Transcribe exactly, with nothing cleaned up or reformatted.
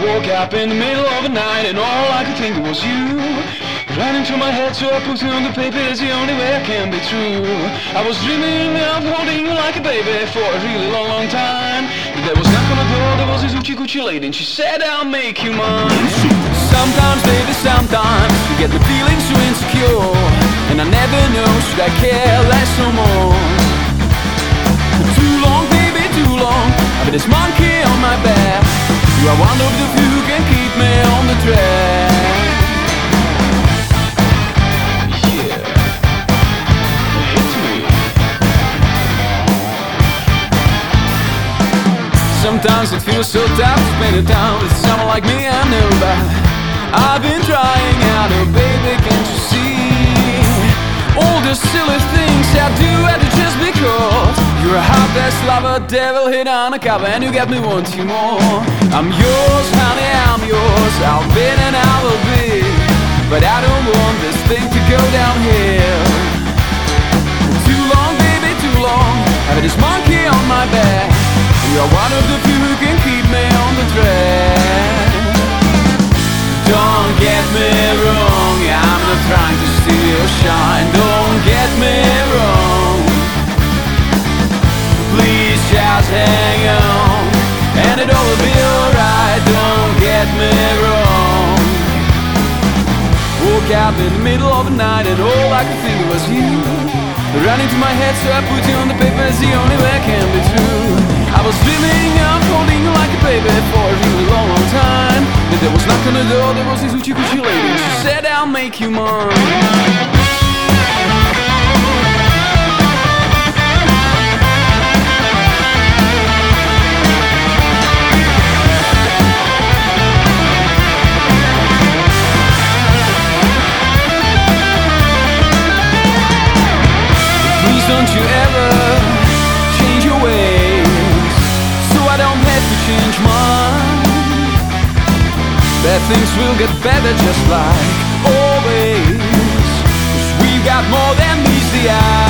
woke up in the middle of the night and all I could think was you. Running through my head, so I put it on the paper. It's the only way I can be true. I was dreaming of holding you like a baby for a really long, long time. But there was knock on the door, there was this hoochie coochie lady, and she said, I'll make you mine. Sometimes, baby, sometimes you get the feeling so insecure, and I never know, should I care less or more? For too long, baby, too long, I've been this monkey on my back. You are one of the few who can keep me on the track. Sometimes it feels so tough to spend it down with someone like me I know about. I've been trying out, oh baby, can't you see? All the silly things I do I do just because you're a hot-ass lover, devil hit on a cover, and you got me wanting more. I'm yours, honey, I'm yours, I'll be and I will be, but I don't want this thing to go downhill. Too long, baby, too long, I've this monkey on my back. You're one of the few who can keep me on the track. Don't get me wrong, I'm not trying to steal your shine. Don't get me wrong, please just hang on, and it'll all be alright. Don't get me wrong. Woke up in the middle of the night and all I could think was you. Running to my head, so I put you on the paper. It's the only way it can be true. I was dreaming of holding you like a baby for a really long, long time. Then there was knock on the door, there was this hoochie coochie lady, and she said, I'll make you mine. Don't you ever change your ways, so I don't have to change mine. Bad things will get better just like always, 'cause we've got more than meets the eye.